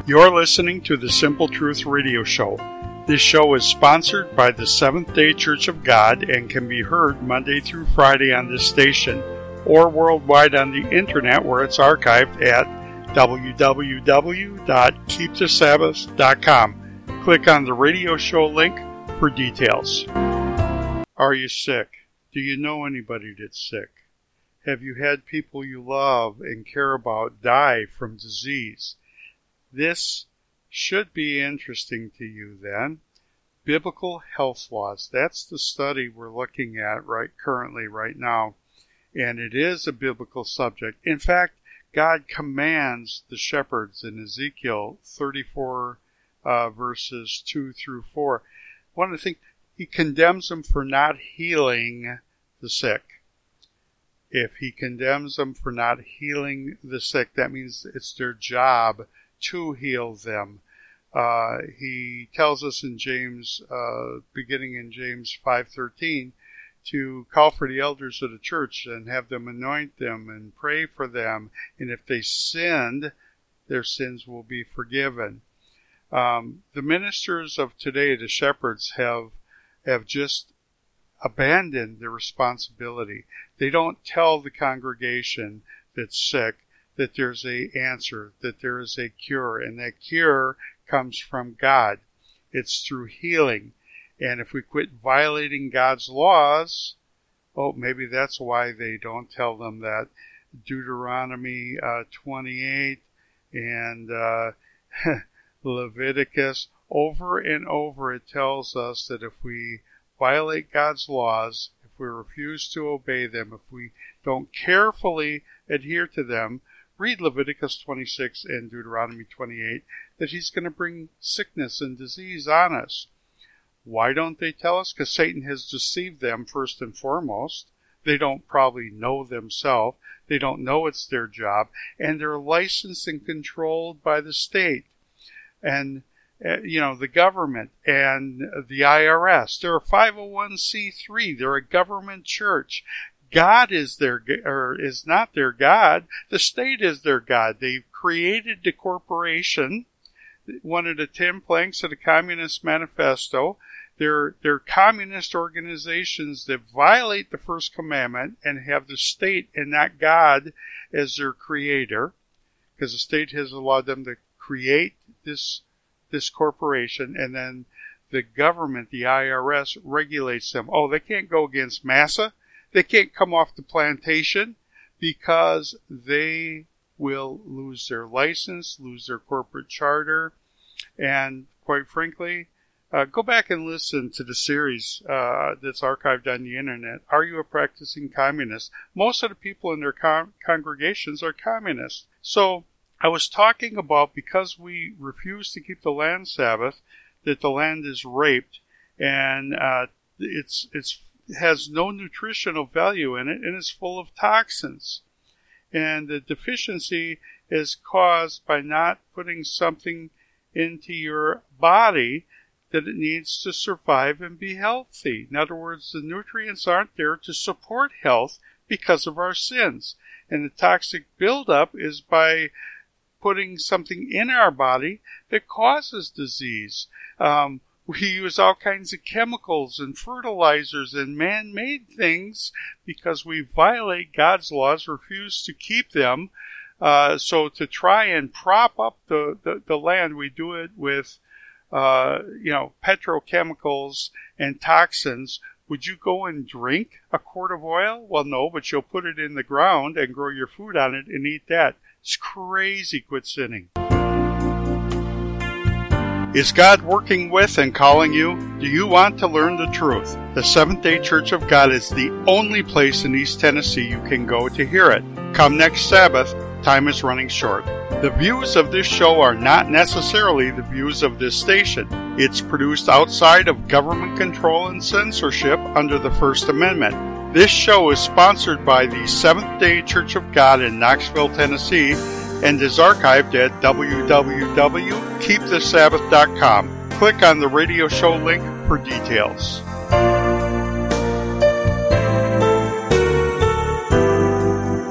You're listening to the Simple Truth Radio Show. This show is sponsored by the Seventh-day Church of God and can be heard Monday through Friday on this station or worldwide on the internet where it's archived at www.keepthesabbath.com. Click on the radio show link for details. Are you sick? Do you know anybody that's sick? Have you had people you love and care about die from disease? This should be interesting to you then. Biblical health laws. That's the study we're looking at currently right now. And it is a biblical subject. In fact, God commands the shepherds in Ezekiel 34 verses 2 through 4. One of the things, he condemns them for not healing the sick. If he condemns them for not healing the sick, that means it's their job to heal them. He tells us in James, beginning in James 5:13, to call for the elders of the church and have them anoint them and pray for them. And if they sinned, their sins will be forgiven. The ministers of today, the shepherds, have just abandoned their responsibility. They don't tell the congregation that's sick that there's an answer, that there is a cure, and that cure comes from God. It's through healing. And if we quit violating God's laws, maybe that's why they don't tell them that. Deuteronomy 28 and Leviticus, over and over it tells us that if we violate God's laws, if we refuse to obey them, if we don't carefully adhere to them, read Leviticus 26 and Deuteronomy 28, that he's going to bring sickness and disease on us. Why don't they tell us? Because Satan has deceived them first and foremost. They don't probably know themselves. They don't know it's their job. And they're licensed and controlled by the state. And, the government and the IRS. They're a 501c3. They're a government church. God is not their God. The state is their God. They've created the corporation, one of the 10 planks of the Communist Manifesto. They're communist organizations that violate the first commandment and have the state and not God as their creator, because the state has allowed them to create this corporation, and then the government, the IRS, regulates them. They can't go against Massa. They can't come off the plantation because they will lose their license, lose their corporate charter, and quite frankly, go back and listen to the series that's archived on the internet. Are you a practicing communist? Most of the people in their congregations are communists. So I was talking about, because we refuse to keep the land Sabbath, that the land is raped, and it has no nutritional value in it, and it's full of toxins. And the deficiency is caused by not putting something into your body that it needs to survive and be healthy. In other words, the nutrients aren't there to support health because of our sins. And the toxic buildup is by putting something in our body that causes disease. We use all kinds of chemicals and fertilizers and man-made things because we violate God's laws, refuse to keep them. So to try and prop up the land, we do it with, petrochemicals and toxins. Would you go and drink a quart of oil? Well, no, but you'll put it in the ground and grow your food on it and eat that. It's crazy. Quit sinning. Is God working with and calling you? Do you want to learn the truth? The Seventh-day Church of God is the only place in East Tennessee you can go to hear it. Come next Sabbath. Time is running short. The views of this show are not necessarily the views of this station. It's produced outside of government control and censorship under the First Amendment. This show is sponsored by the Seventh-day Church of God in Knoxville, Tennessee, and is archived at www.keepthesabbath.com. Click on the radio show link for details.